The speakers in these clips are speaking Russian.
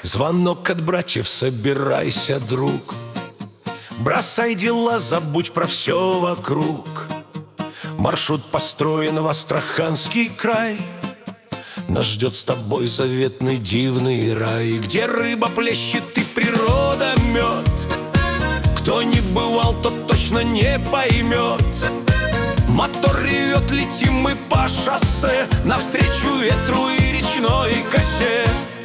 Звонок от братьев: собирайся, друг. Бросай дела, забудь про все вокруг. Маршрут построен в Астраханский край. Нас ждет с тобой заветный дивный рай, где рыба плещет и природа мед. Кто не бывал, тот точно не поймет. Мотор ревет, летим мы по шоссе, навстречу ветру и речной косе.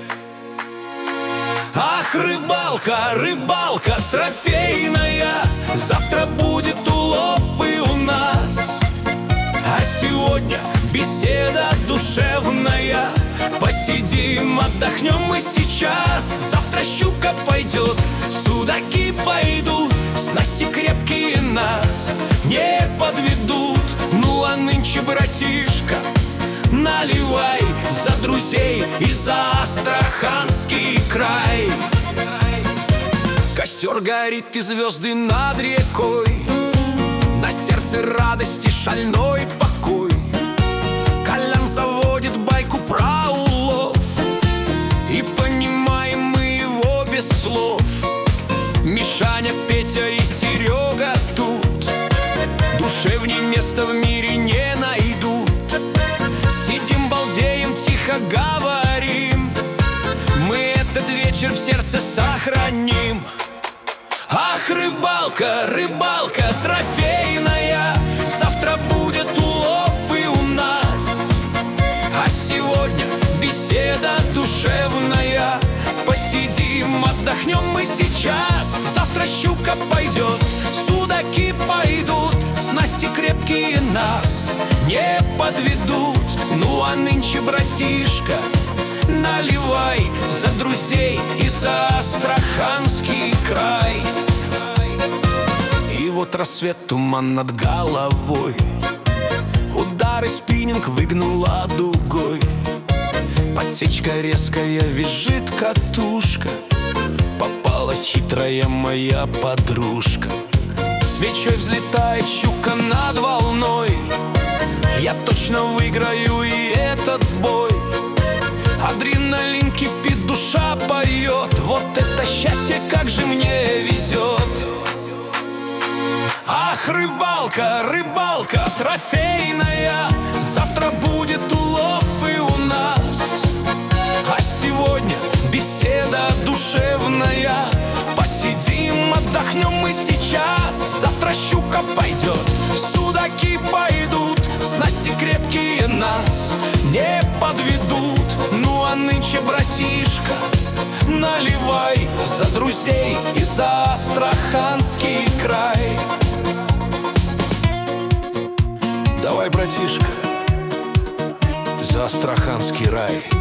Ах, рыбалка, рыбалка трофейная, завтра будет улов и у нас. А сегодня беседа душевная, посидим, отдохнем мы сейчас. Завтра щука пойдет, судаки пойдут, снасти крепкие нас не подведут. Ну а нынче, братишка, наливай за друзей и за Астраханский край. Костер горит и звезды над рекой, на сердце радости шальной покой. Колян заводит байку про улов, и понимаем мы его без слов. Мишаня, Петя и Серега тут, душевней места в мире не найдут. Сидим, балдеем, тихо говорим, мы этот вечер в сердце сохраним. Ах, рыбалка, рыбалка трофейная, завтра будет улов и у нас. А сегодня беседа душевная, посидим, отдохнем мы сейчас. Завтра щука пойдет, судаки пойдут, снасти крепкие нас не подведут. Ну а нынче, братишка, наливай за друзей и за Астраханский край. И вот рассвет, туман над головой, удар и спиннинг выгнула дугой. Подсечка резкая, визжит катушка, попалась хитрая моя подружка. Свечой взлетает щука над волной, я точно выиграю и этот бой. Адреналин кипит, душа поет, вот это счастье, как же мне везет. Ах, рыбалка, рыбалка трофейная, завтра будет улов и у нас. А сегодня беседа душевная, посидим, отдохнем мы сейчас. Завтра щука пойдет, судаки пойдут, снасти крепкие нас не подведут. Ну а нынче, братишка, наливай за друзей и за Астраханский край. Давай, братишка, за Астраханский рай.